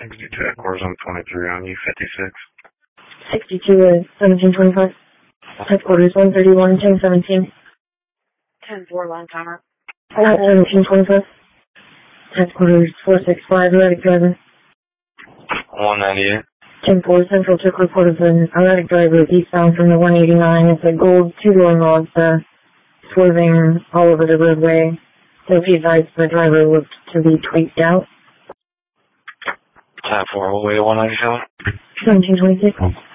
62 headquarters on 23 on U56. 62 is 1725. Headquarters 131, 1017. 10-4, long timer. 1725. Headquarters 465, erratic driver. 198. 10-4, Central took report of an erratic driver eastbound from the 189. It's a gold two-door Mazda swerving all over the roadway. So be advised the driver looked to be tweaked out. 10-4, what way to 197? 1726.